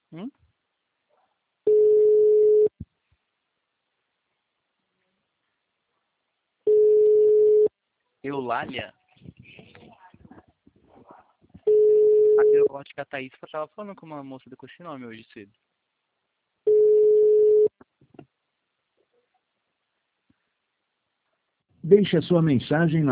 Hum? Eulália? Eu acho que a Thaís estava falando com uma moça com esse nome hoje cedo. Deixe a sua mensagem